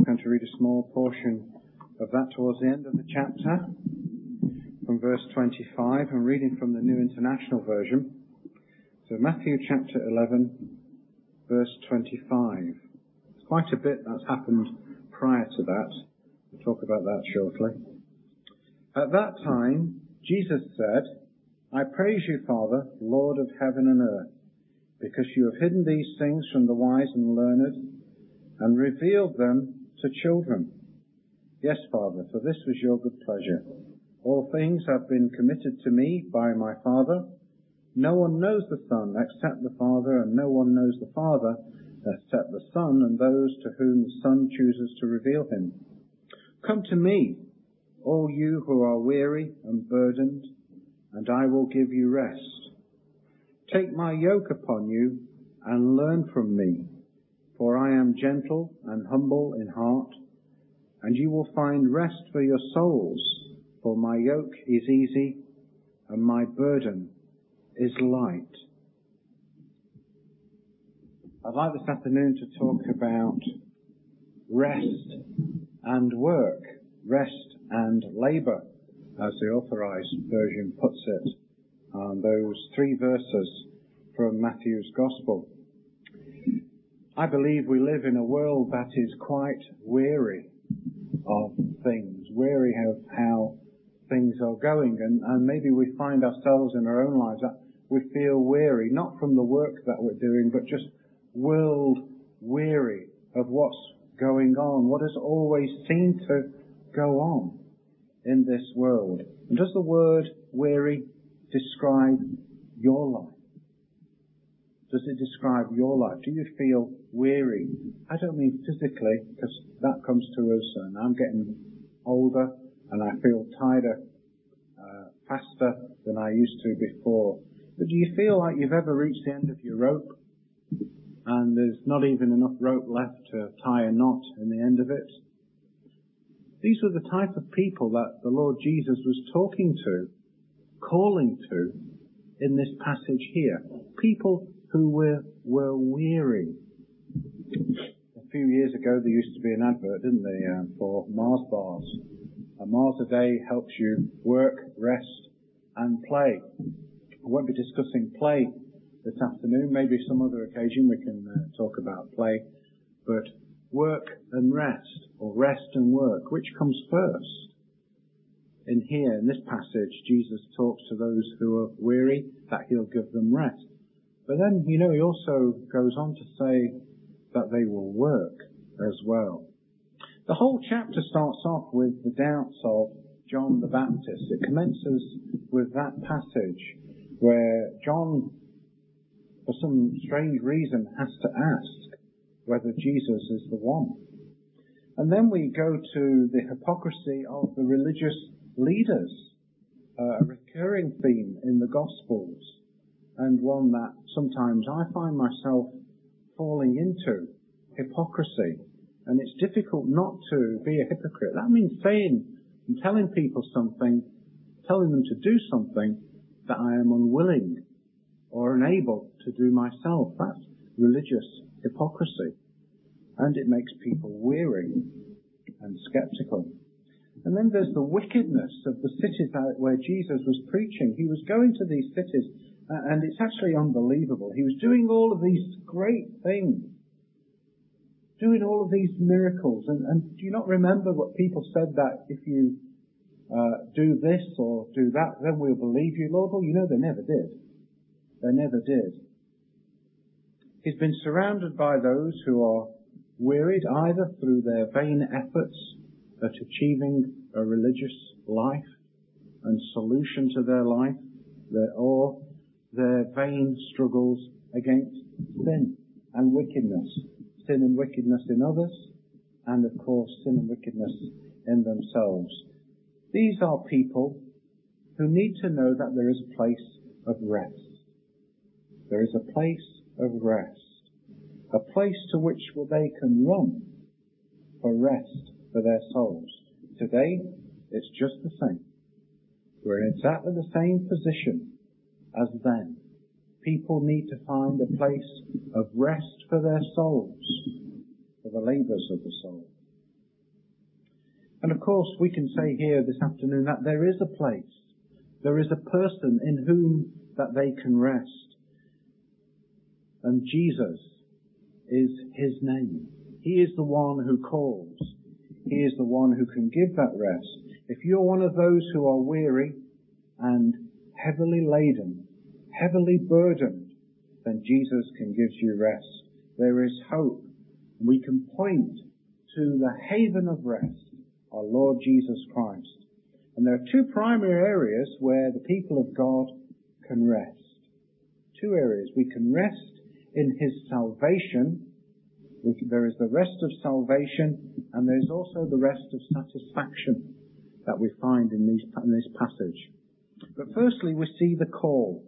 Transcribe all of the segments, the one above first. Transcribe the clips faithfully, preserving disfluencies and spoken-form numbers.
going to read a small portion of that towards the end of the chapter, from verse twenty-five. I'm reading from the New International Version. So Matthew chapter eleven, verse twenty-five. It's quite a bit that's happened prior to that. We'll talk about that shortly. At that time, Jesus said, I praise you, Father, Lord of heaven and earth, because you have hidden these things from the wise and learned, and revealed them to children. Yes, Father, for this was your good pleasure. All things have been committed to me by my Father. No one knows the Son except the Father, and no one knows the Father except the Son, and those to whom the Son chooses to reveal him. Come to me, all you who are weary and burdened, and I will give you rest. Take my yoke upon you and learn from me, for I am gentle and humble in heart, and you will find rest for your souls, for my yoke is easy and my burden is light. I'd like this afternoon to talk about rest and work, rest and labour, as the Authorised Version puts it, on those three verses from Matthew's Gospel. I believe we live in a world that is quite weary of things, weary of how things are going, and, and maybe we find ourselves in our own lives that we feel weary, not from the work that we're doing, but just world weary of what's going on, what has always seemed to go on in this world. And does the word weary describe your life? Does it describe your life? Do you feel weary? I don't mean physically, because that comes to us, and I'm getting older, and I feel tighter, uh, faster than I used to before. But do you feel like you've ever reached the end of your rope, and there's not even enough rope left to tie a knot in the end of it? These were the type of people that the Lord Jesus was talking to, calling to, in this passage here. People who were, were weary. A few years ago there used to be an advert, didn't there, uh, for Mars bars. A Mars a day helps you work, rest and play. I won't be discussing play this afternoon. Maybe some other occasion we can uh, talk about play. But work and rest, or rest and work, which comes first? In here, in this passage, Jesus talks to those who are weary, that he'll give them rest. But then, you know, he also goes on to say that they will work as well. The whole chapter starts off with the doubts of John the Baptist. It commences with that passage where John, for some strange reason, has to ask whether Jesus is the one. And then we go to the hypocrisy of the religious leaders, uh, a recurring theme in the Gospels, and one that sometimes I find myself falling into, hypocrisy. And it's difficult not to be a hypocrite. That means saying and telling people something, telling them to do something that I am unwilling or unable to do myself. That's religious hypocrisy. And it makes people weary and skeptical. And then there's the wickedness of the cities where Jesus was preaching. He was going to these cities, and it's actually unbelievable. He was doing all of these great things, doing all of these miracles. And, and do you not remember what people said, that if you uh, do this or do that, then we'll believe you, Lord? Well, you know, they never did. They never did. He's been surrounded by those who are wearied either through their vain efforts at achieving a religious life and solution to their life, their, or their vain struggles against sin and wickedness. Sin and wickedness in others, and of course sin and wickedness in themselves. These are people who need to know that there is a place of rest. There is a place of rest. A place to which they can run for rest for their souls. Today, it's just the same. We're in exactly the same position as then. People need to find a place of rest for their souls, for the labours of the soul. And of course, we can say here this afternoon that there is a place, there is a person in whom that they can rest. And Jesus is his name. He is the one who calls. He is the one who can give that rest. If you're one of those who are weary and heavily laden, heavily burdened, then Jesus can give you rest. There is hope. We can point to the haven of rest, our Lord Jesus Christ. And there are two primary areas where the people of God can rest. Two areas. We can rest in his salvation. There is the rest of salvation, and there's also the rest of satisfaction that we find in, these, in this passage. But firstly, we see the call.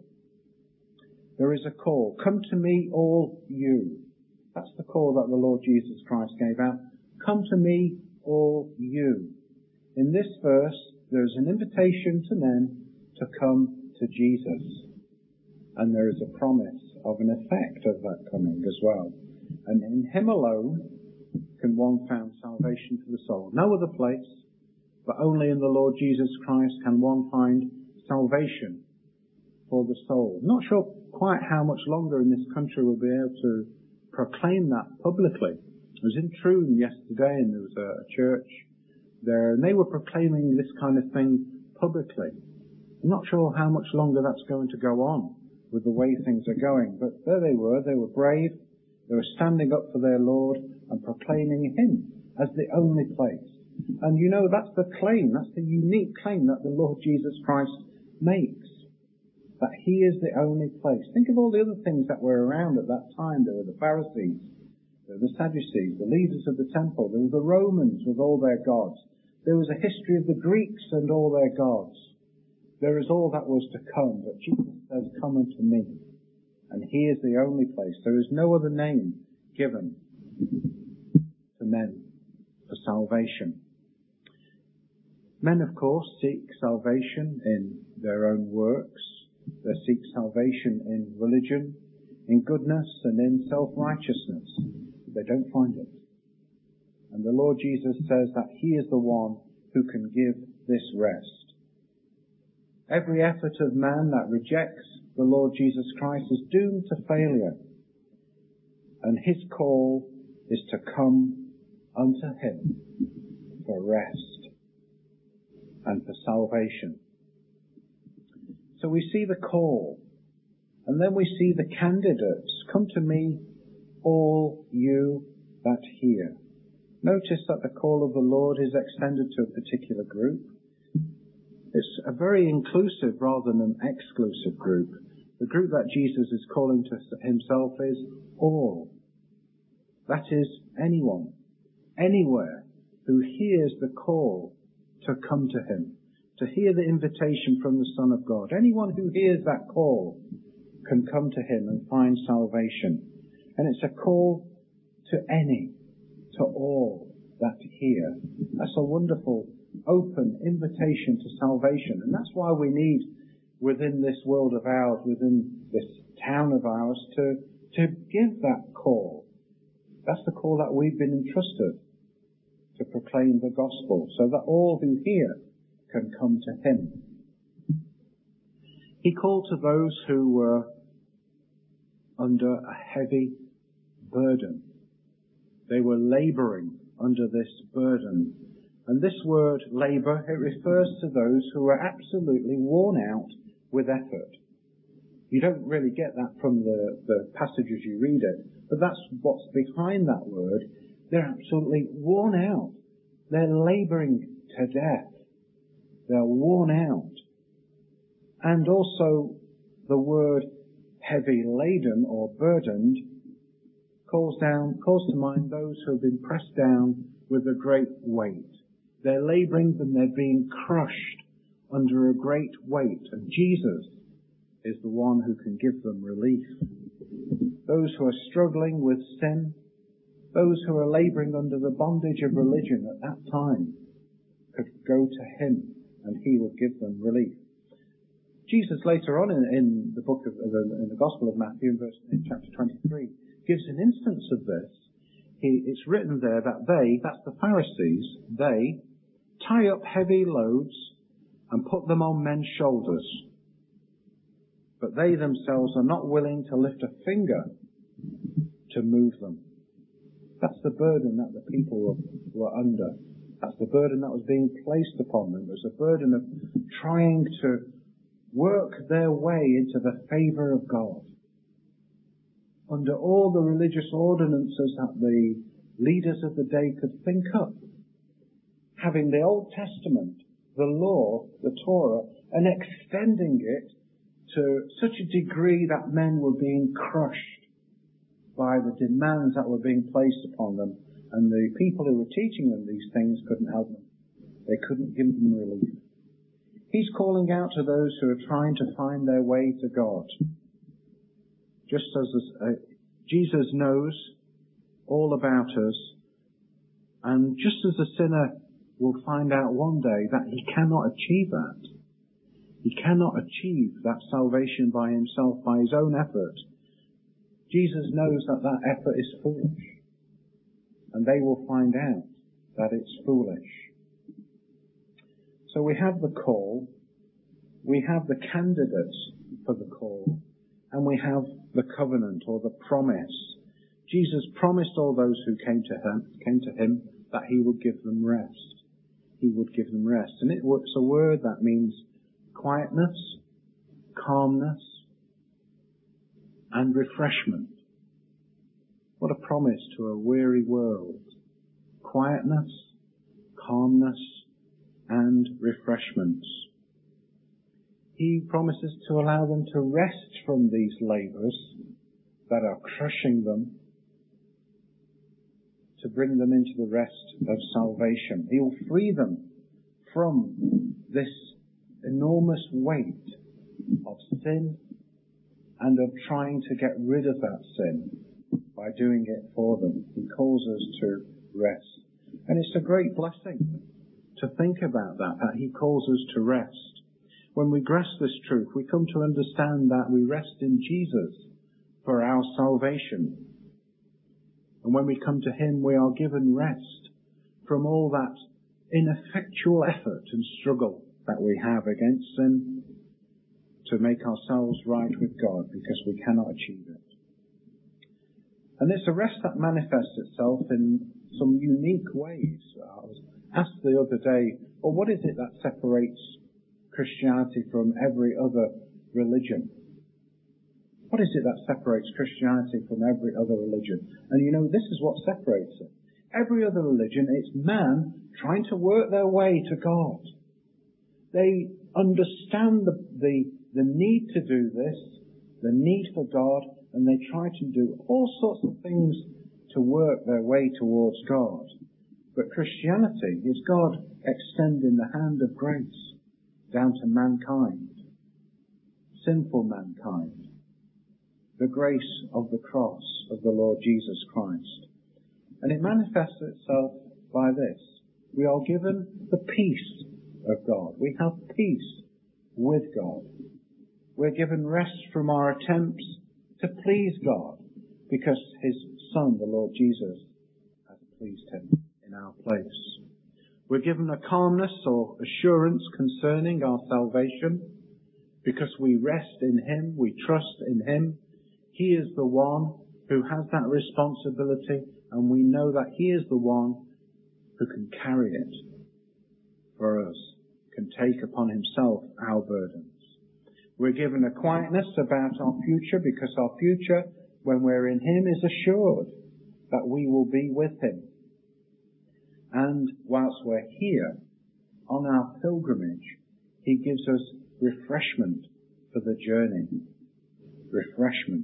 There is a call. Come to me, all you. That's the call that the Lord Jesus Christ gave out. Come to me, all you. In this verse, there is an invitation to men to come to Jesus. And there is a promise of an effect of that coming as well. And in him alone can one find salvation for the soul. No other place, but only in the Lord Jesus Christ can one find salvation for the soul. Not sure quite how much longer in this country we'll be able to proclaim that publicly. I was in Troon yesterday, and there was a church there, and they were proclaiming this kind of thing publicly. I'm not sure how much longer that's going to go on with the way things are going, but there they were. They were brave. They were standing up for their Lord and proclaiming him as the only place. And you know, that's the claim, that's the unique claim that the Lord Jesus Christ makes, that he is the only place. Think of all the other things that were around at that time. There were the Pharisees, there were the Sadducees, the leaders of the temple, there were the Romans with all their gods, there was a history of the Greeks and all their gods. There is all that was to come, but Jesus says, come unto me. And he is the only place. There is no other name given to men for salvation. Men, of course, seek salvation in their own works. They seek salvation in religion, in goodness, and in self-righteousness. They don't find it. And the Lord Jesus says that he is the one who can give this rest. Every effort of man that rejects the Lord Jesus Christ is doomed to failure. And his call is to come unto him for rest and for salvation. So we see the call, and then we see the candidates. Come to me, all you that hear. Notice that the call of the Lord is extended to a particular group. It's a very inclusive rather than an exclusive group. The group that Jesus is calling to himself is all. That is anyone, anywhere who hears the call to come to him, to hear the invitation from the Son of God. Anyone who hears that call can come to him and find salvation. And it's a call to any, to all that hear. That's a wonderful open invitation to salvation. And that's why we need, within this world of ours, within this town of ours, to, to give that call. That's the call that we've been entrusted, to proclaim the gospel, so that all who hear can come to him. He called to those who were under a heavy burden. They were laboring under this burden. And this word labour, it refers to those who are absolutely worn out with effort. You don't really get that from the, the passage as you read it, but that's what's behind that word. They're absolutely worn out. They're labouring to death. They're worn out. And also the word heavy laden or burdened calls down, calls to mind those who have been pressed down with a great weight. They're labouring and they're being crushed under a great weight. And Jesus is the one who can give them relief. Those who are struggling with sin, those who are labouring under the bondage of religion at that time, could go to him and he will give them relief. Jesus later on in, in the book of the, in the Gospel of Matthew, in, verse, in chapter twenty-three, gives an instance of this. He, it's written there that they, that's the Pharisees, they tie up heavy loads and put them on men's shoulders. But they themselves are not willing to lift a finger to move them. That's the burden that the people were, were under. That's the burden that was being placed upon them. It was a burden of trying to work their way into the favour of God. Under all the religious ordinances that the leaders of the day could think up, having the Old Testament, the law, the Torah, and extending it to such a degree that men were being crushed by the demands that were being placed upon them, and the people who were teaching them these things couldn't help them. They couldn't give them relief. He's calling out to those who are trying to find their way to God. Just as uh, Jesus knows all about us, and just as a sinner will find out one day that he cannot achieve that. He cannot achieve that salvation by himself, by his own effort. Jesus knows that that effort is foolish. And they will find out that it's foolish. So we have the call, we have the candidates for the call, and we have the covenant or the promise. Jesus promised all those who came to him, came to him that he would give them rest. He would give them rest. And it's a word that means quietness, calmness, and refreshment. What a promise to a weary world. Quietness, calmness, and refreshments. He promises to allow them to rest from these labours that are crushing them, to bring them into the rest of salvation. He will free them from this enormous weight of sin and of trying to get rid of that sin by doing it for them. He calls us to rest. And it's a great blessing to think about that, that he calls us to rest. When we grasp this truth, we come to understand that we rest in Jesus for our salvation. And when we come to him, we are given rest from all that ineffectual effort and struggle that we have against sin to make ourselves right with God, because we cannot achieve it. And it's a rest that manifests itself in some unique ways. I was asked the other day, well, what is it that separates Christianity from every other religion? What is it that separates Christianity from every other religion? And you know, this is what separates it. Every other religion, it's man trying to work their way to God. They understand the, the, the need to do this, the need for God, and they try to do all sorts of things to work their way towards God. But Christianity is God extending the hand of grace down to mankind, sinful mankind. The grace of the cross of the Lord Jesus Christ. And it manifests itself by this. We are given the peace of God. We have peace with God. We're given rest from our attempts to please God, because his Son, the Lord Jesus, has pleased him in our place. We're given a calmness or assurance concerning our salvation, because we rest in him, we trust in him. He is the one who has that responsibility, and we know that he is the one who can carry it for us, can take upon himself our burdens. We're given a quietness about our future, because our future, when we're in him, is assured that we will be with him. And whilst we're here on our pilgrimage, he gives us refreshment for the journey. Refreshment.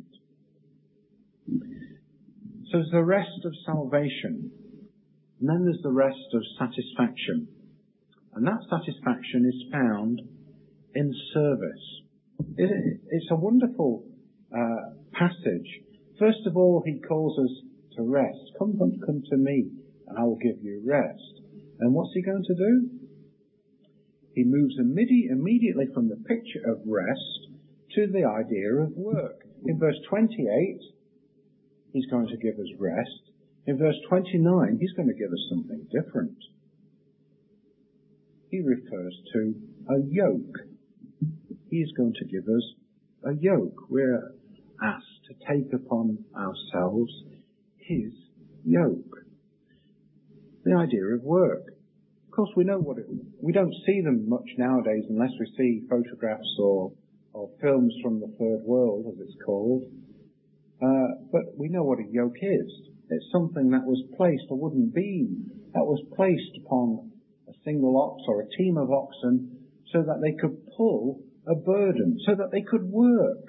So there's the rest of salvation, and then there's the rest of satisfaction. And that satisfaction is found in service. It, it's a wonderful uh, passage. First of all, he calls us to rest. Come, come, come to me, and I will give you rest. And what's he going to do? He moves immedi- immediately from the picture of rest to the idea of work. In verse twenty-eight, he's going to give us rest. In verse twenty-nine, he's going to give us something different. he refers to a yoke. He's going to give us a yoke. We're asked to take upon ourselves his yoke. The idea of work. Of course, we know what it, we don't see them much nowadays unless we see photographs or, or films from the third world, as it's called. Uh, but we know what a yoke is. It's something that was placed, a wooden beam, that was placed upon a single ox or a team of oxen so that they could pull a burden, so that they could work.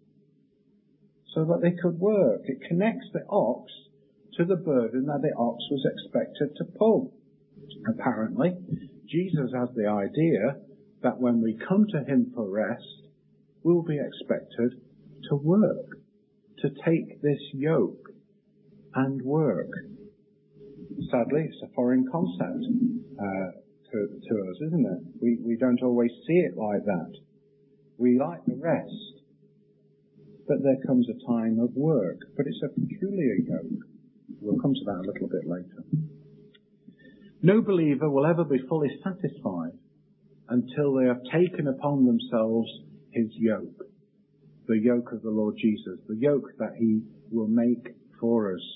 So that they could work. It connects the ox to the burden that the ox was expected to pull. Apparently, Jesus has the idea that when we come to him for rest, we'll be expected to work, to take this yoke and work. Sadly, it's a foreign concept uh, to, to us, isn't it? We, we don't always see it like that. We like the rest, but there comes a time of work. But it's a peculiar yoke. We'll come to that a little bit later. No believer will ever be fully satisfied until they have taken upon themselves his yoke, the yoke of the Lord Jesus, the yoke that he will make for us.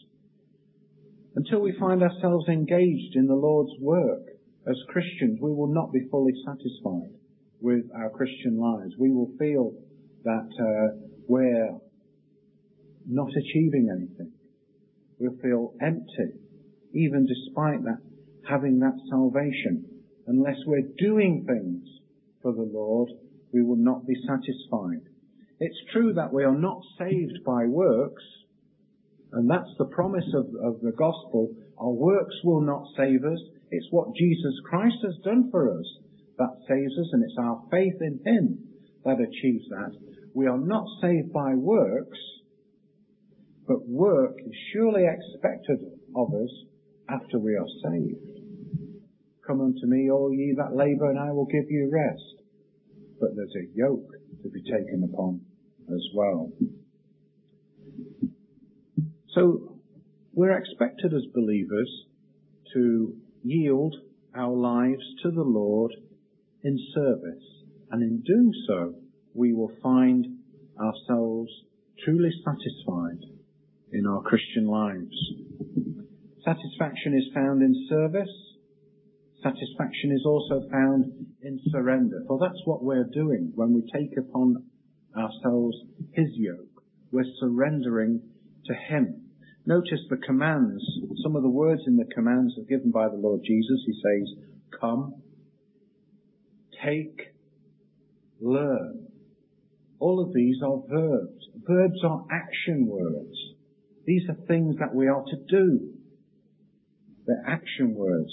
Until we find ourselves engaged in the Lord's work as Christians, we will not be fully satisfied with our Christian lives. We will feel that uh, we're not achieving anything. We'll feel empty, even despite that, having that salvation. Unless we're doing things for the Lord, we will not be satisfied. It's true that we are not saved by works, and that's the promise of, of the gospel. Our works will not save us. It's what Jesus Christ has done for us that saves us, and it's our faith in him that achieves that. We are not saved by works, but work is surely expected of us after we are saved. Come unto me, all ye that labour, and I will give you rest. But there's a yoke to be taken upon as well. So we're expected as believers to yield our lives to the Lord in service, and in doing so we will find ourselves truly satisfied in our Christian lives. Satisfaction is found in service. Satisfaction is also found in surrender, for that's what we're doing when we take upon ourselves his yoke. We're surrendering to him. Notice the commands. Some of the words in the commands are given by the Lord Jesus. He says, come, take, learn. All of these are verbs. Verbs are action words. These are things that we are to do. They're action words.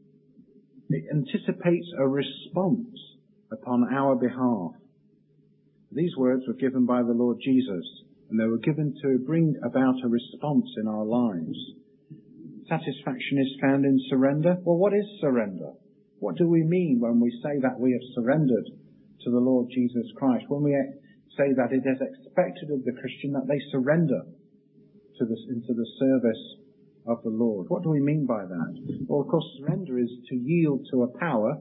It anticipates a response upon our behalf. These words were given by the Lord Jesus, and they were given to bring about a response in our lives. Satisfaction is found in surrender. Well, what is surrender? What do we mean when we say that we have surrendered to the Lord Jesus Christ? When we say that it is expected of the Christian that they surrender to this, into the service of the Lord. What do we mean by that? Well, of course, surrender is to yield to a power,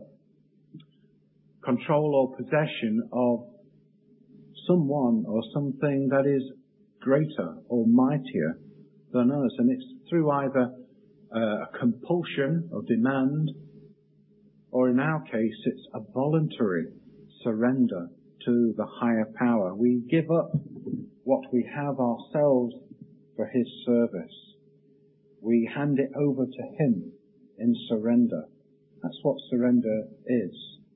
control or possession of someone or something that is greater or mightier than us. And it's through either uh, a compulsion or demand, or in our case, it's a voluntary surrender to the higher power. We give up what we have ourselves for his service. We hand it over to him in surrender. That's what surrender is.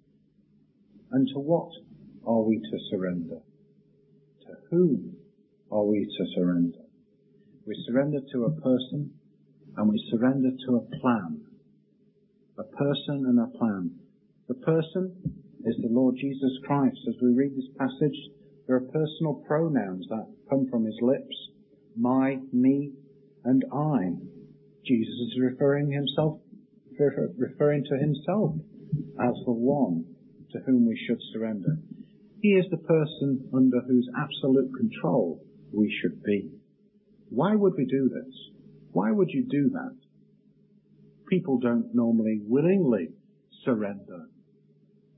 And to what are we to surrender? To whom are we to surrender? We surrender to a person, and we surrender to a plan. A person and a plan. The person is the Lord Jesus Christ. As we read this passage, there are personal pronouns that come from his lips. My, me, and I. Jesus is referring himself, referring to himself as the one to whom we should surrender. He is the person under whose absolute control we should be. Why would we do this? Why would you do that? People don't normally willingly surrender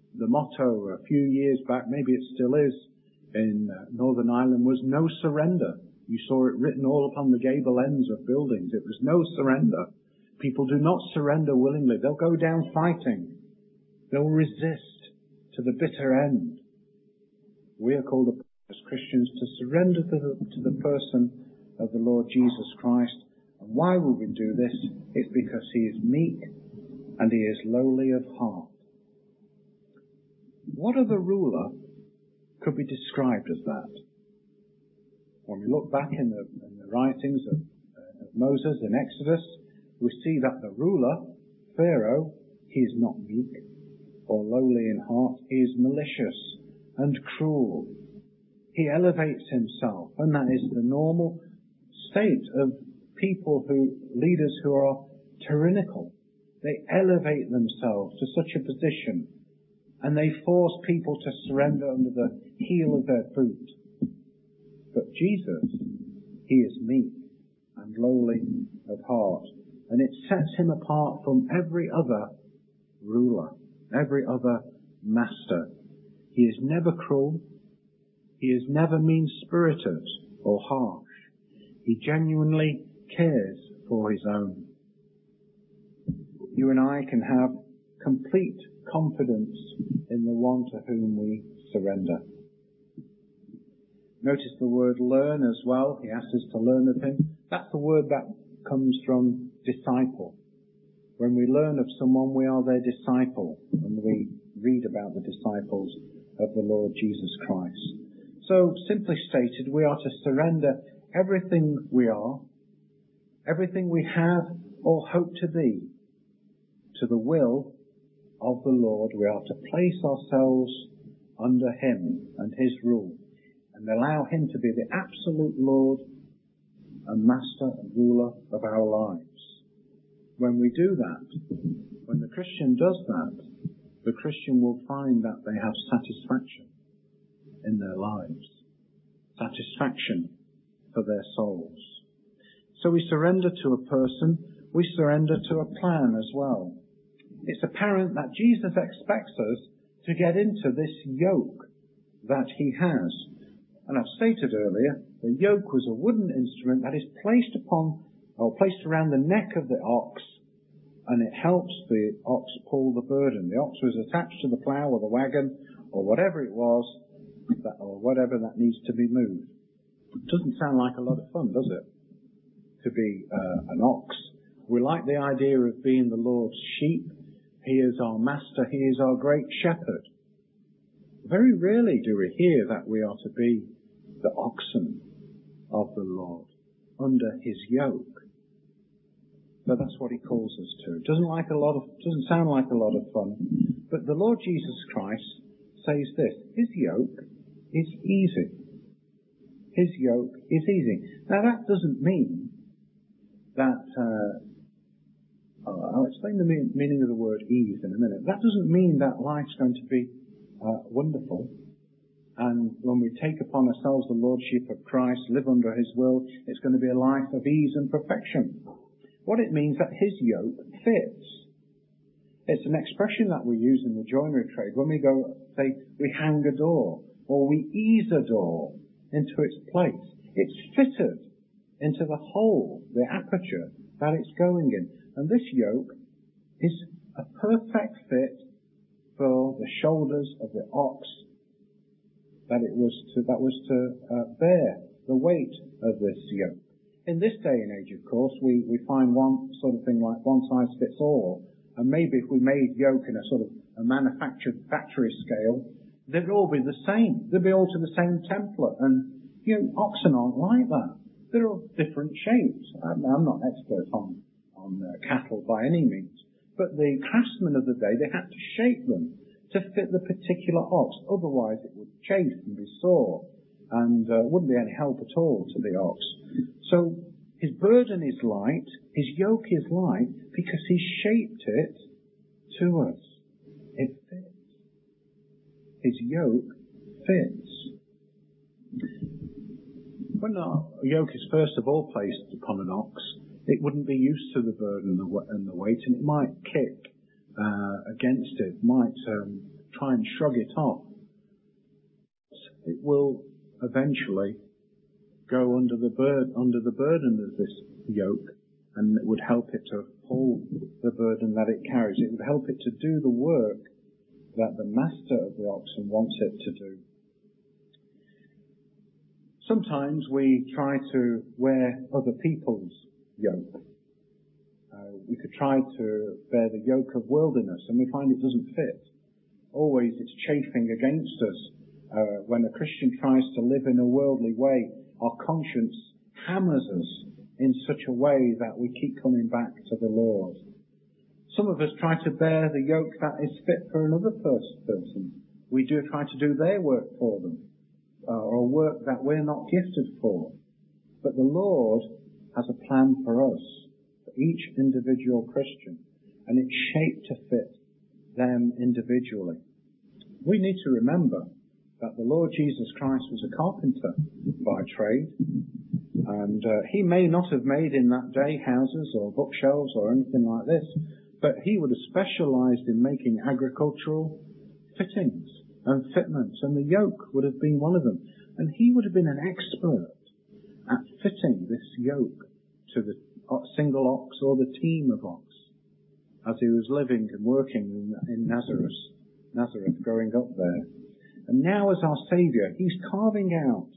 The motto a few years back, maybe it still is, in uh, Northern Ireland was no surrender. You saw it written all upon the gable ends of buildings. It was no surrender. People do not surrender willingly. They'll go down fighting. They'll resist to the bitter end. We are called as Christians to surrender to the, to the person of the Lord Jesus Christ. And why will we do this? It's because he is meek and he is lowly of heart. What other ruler could be described as that? When we look back in the, in the writings of, uh, of Moses in Exodus, we see that the ruler, Pharaoh, he is not meek or lowly in heart. He is malicious and cruel. He elevates himself, and that is the normal state of people who, leaders who are tyrannical. They elevate themselves to such a position, and they force people to surrender under the heel of their boot. But Jesus, he is meek and lowly of heart, and it sets him apart from every other ruler, every other master. He is never cruel. He is never mean-spirited or harsh. He genuinely cares for his own. You and I can have complete confidence in the one to whom we surrender. Notice the word learn as well. He asks us to learn of him. That's the word that comes from disciple. When we learn of someone, we are their disciple, and we read about the disciples of the Lord Jesus Christ. So, simply stated, we are to surrender everything we are, everything we have or hope to be, to the will of the Lord. We are to place ourselves under him and his rule, and allow him to be the absolute Lord and master and ruler of our lives. When we do that, when the Christian does that, the Christian will find that they have satisfaction in their lives, satisfaction for their souls. So we surrender to a person, we surrender to a plan as well. It's apparent that Jesus expects us to get into this yoke that he has. And I've stated earlier, the yoke was a wooden instrument that is placed upon, or placed around the neck of the ox, and it helps the ox pull the burden. The ox was attached to the plough or the wagon, or whatever it was, that, or whatever that needs to be moved. It doesn't sound like a lot of fun, does it? To be uh, an ox. We like the idea of being the Lord's sheep. He is our master. He is our great shepherd. Very rarely do we hear that we are to be the oxen of the Lord, under his yoke. But that's what he calls us to. It doesn't like a lot of, doesn't sound like a lot of fun. But the Lord Jesus Christ says this: his yoke is easy. His yoke is easy. Now that doesn't mean that. Uh, I'll explain the mean, meaning of the word ease in a minute. That doesn't mean that life's going to be uh, wonderful. And when we take upon ourselves the lordship of Christ, live under his will, it's going to be a life of ease and perfection. What it means that his yoke fits. It's an expression that we use in the joinery trade when we go, say, we hang a door, or we ease a door into its place. It's fitted into the hole, the aperture that it's going in. And this yoke is a perfect fit for the shoulders of the ox that it was to, that was to uh, bear the weight of this yoke. In this day and age, of course, we, we find one sort of thing like one size fits all. And maybe if we made yoke in a sort of a manufactured factory scale, they'd all be the same. They'd be all to the same template. And, you know, oxen aren't like that. They're of different shapes. I'm, I'm not an expert on, on uh, cattle by any means. But the craftsmen of the day, they had to shape them to fit the particular ox. Otherwise it would chafe and be sore and uh, wouldn't be any help at all to the ox. So his burden is light, his yoke is light, because he shaped it to us. It fits. His yoke fits. When a yoke is first of all placed upon an ox, it wouldn't be used to the burden and the weight, and it might kick uh, against it, might um, try and shrug it off, it will eventually go under the burden, under the burden of this yoke, and it would help it to pull the burden that it carries. It would help it to do the work that the master of the oxen wants it to do. Sometimes we try to wear other people's yoke. Uh, we could try to bear the yoke of worldliness, and we find it doesn't fit. Always it's chafing against us. Uh, when a Christian tries to live in a worldly way, our conscience hammers us in such a way that we keep coming back to the Lord. Some of us try to bear the yoke that is fit for another person. We do try to do their work for them, uh, or work that we're not gifted for. But the Lord has a plan for us, for each individual Christian, and it's shaped to fit them individually. We need to remember that the Lord Jesus Christ was a carpenter by trade, and uh, he may not have made in that day houses or bookshelves or anything like this, but he would have specialized in making agricultural fittings and fitments, and the yoke would have been one of them. And he would have been an expert at fitting this yoke to the single ox or the team of ox as he was living and working in, in Nazareth, Nazareth, growing up there. And now as our Saviour, he's carving out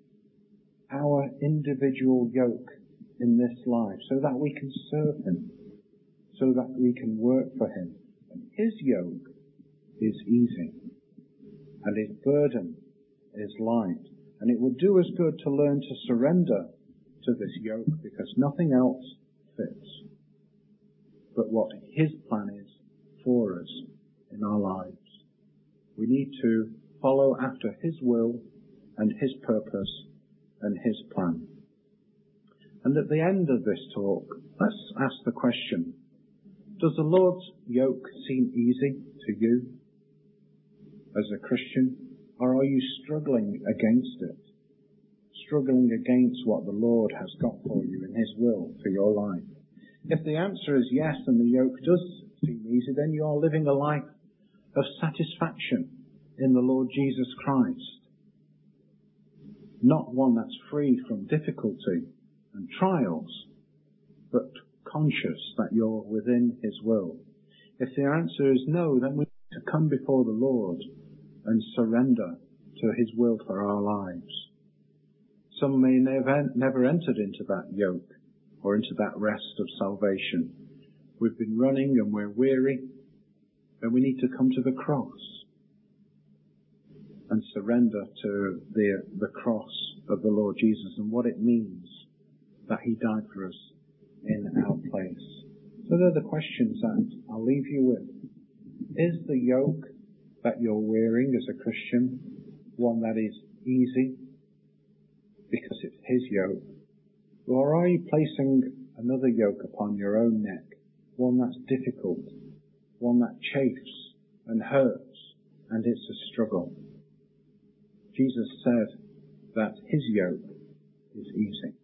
our individual yoke in this life so that we can serve him, so that we can work for him. And his yoke is easy, and his burden is light. And it would do us good to learn to surrender to this yoke, because nothing else fits but what his plan is for us in our lives. We need to follow after his will and his purpose and his plan. And at the end of this talk, let's ask the question, does the Lord's yoke seem easy to you as a Christian, or are you struggling against it? Struggling against what the Lord has got for you in his will for your life? If the answer is yes, and the yoke does seem easy, then you are living a life of satisfaction in the Lord Jesus Christ. Not one that's free from difficulty and trials, but conscious that you're within his will. If the answer is no, then we need to come before the Lord and surrender to his will for our lives. Some may never, never entered into that yoke or into that rest of salvation. We've been running and we're weary, and we need to come to the cross and surrender to the, the cross of the Lord Jesus and what it means that he died for us in our place. So they're the questions that I'll leave you with. Is the yoke that you're wearing as a Christian one that is easy because it's his yoke? Or are you placing another yoke upon your own neck, one that's difficult, one that chafes and hurts, and it's a struggle? Jesus said that his yoke is easy.